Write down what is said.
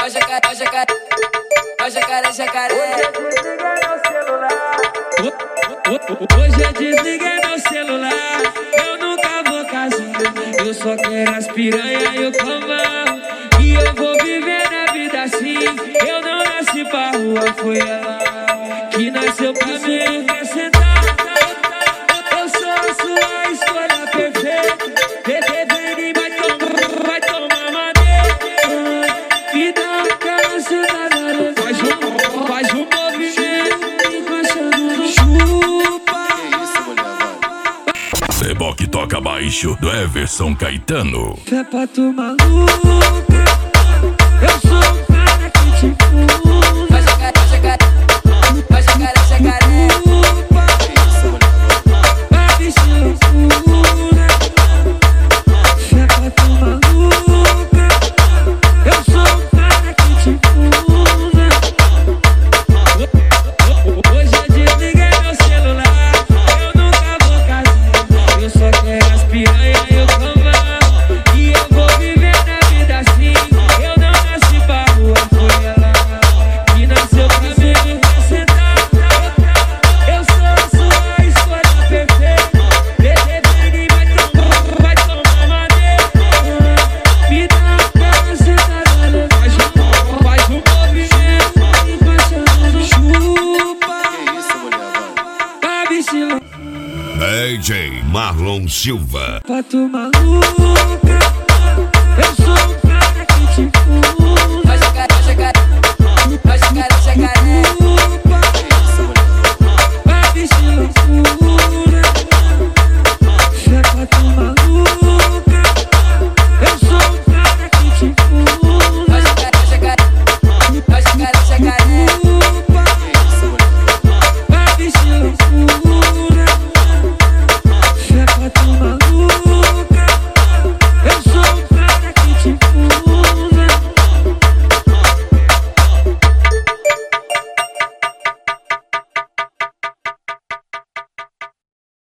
Hoje eu desliguei meu celular, eu nunca vou casar. Eu só quero as piranha e o cambão, e eu vou viver na vida assim. Eu não nasci pra rua, foi ela que nasceu pra mim. Quer sentar? Eu sou a sua escolha perfeita. Bebê, vai tomar maneira. Me dá aquela sentada, faz um movimento, encoxando, chupa. Seboc toca baixo do Everson Caetano. Fé pra tu maluca, eu sou o cara que te fuma. Vai jacaré, jacaré. Vai bicho loucura. Fé pra tu maluca, eu sou o cara que te fuma. Hoje eu desliguei meu celular, eu nunca vou casar. Eu só quero as piranha e o cambão, e eu vou viver na vida assim. Eu não nasci pra rua, foi ela que nasceu pra mim. Sentar, eu sou a sua escolha perfeita. Bebê, vai tomar maneira. Me dá aquela sentada, faz um movimento, encoxando, chupa. Vai bichinho, DJ Marlon Silva. pra tu maluca.